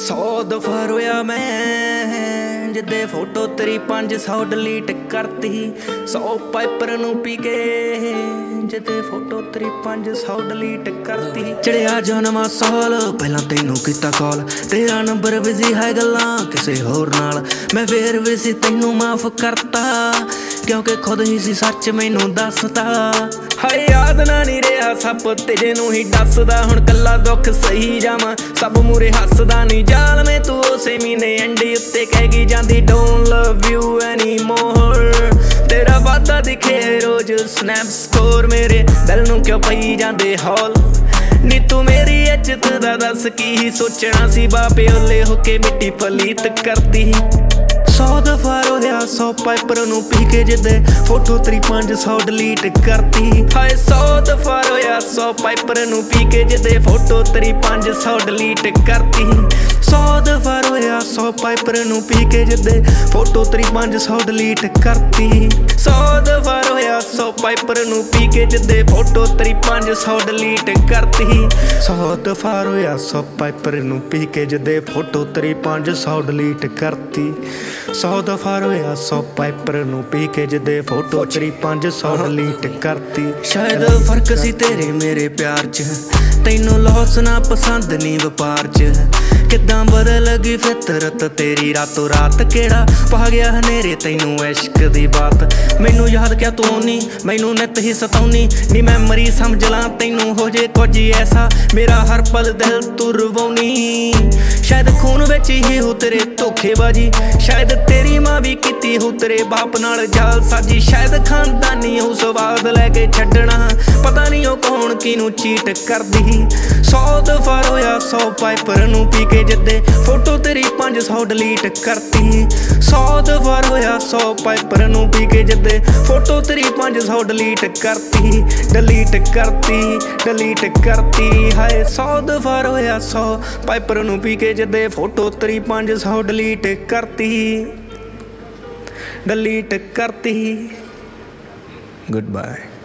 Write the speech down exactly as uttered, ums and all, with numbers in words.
सौ दफा रोया मैं जिदे फोटो तेरी पांच सौ डिलीट करती। सौ पाइपर नू पी के जिदे फोटो तेरी पांच सौ डिलीट करती। चढ़िया जो नवा साल पहला तेनू किता कॉल, तेरा नंबर बिजी है गल्लां किसे होर नाल। मैं फिर भी सी तेनू माफ करता क्योंकि खुद ही सी सच मैनू दसदा। हाय याद ना नहीं रहा सप तेरे नू ही दसदा। हुण कल्ला दुख सही जावां सब मूरे हसदा नहीं। जाल में तू उसे मीने अंडे उत्ते कहगी जांदी don't love you any more. तेरा वादा दिखे रोज स्नैप स्कोर, मेरे दिल नू क्यों पई जांदे हौल। नी तू मेरी इज्जत दा दस की सोचना सी, बापे ओले होके मिट्टी पलीत करती। सौ दफा रोया सौ पाइपर नू पी के जिदे फोटो तेरी पांच सौ डिलीट करती। हाय सौ दफा रोया सौ पाइपर नू पी के जिदे फोटो तेरी पांच सौ डिलीट करती। सौ दफा रोया सौ पाइपर नू पी के जिदे फोटो तेरी पांच सौ डिलीट करती। सौ दफा रोया सौ पाइपर नू पी के जिदे फोटो तेरी पांच सौ डिलीट करती। सौ दफा रोया सौ पाइपर नू पी के जिदे फोटो तेरी पांच सौ डिलीट करती। सौ दफा रोया सौ पाइपर नू पी के जिदे फोटो तेरी पांच सौ डिलीट करती। शायद फर्क सी तेरे मेरे प्यार च, तैनू लॉस ना पसंद नी वपार च। किदां बदल गई फितरत तेरी रातों रात, केड़ा पा गया हनेरे तैनू इश्क दी बात। मैनू याद क्या तू नी मैनू नित ही सताउनी, नी मैमरी समझ ला तैनू हो जे कुछ ऐसा मेरा हर पल दिल तू रवाउनी। शायद खून विच ही हो तेरे धोखेबाजी, शायद तेरी मां भी कीती हो तेरे बाप नाल जाल साजी। शायद खानदानी हो स्वाद लैके छड्डना, पता नहीं ओ कौन किनू चीट करदी। सौ दफा रोया सौ पाइपर नू पी के जिदे फोटो तेरी पांच सौ डिलीट करती। सौ दफा रोया सौ पाइपर नू पी के जिदे फोटो तेरी पांच सौ डिलीट करती। डिलीट करती डिलीट करती। हाय सौ दफा रोया सौ पाइपर नू पी के जिदे फोटो तेरी पांच सौ डिलीट करती। डिलीट करती। Good bye.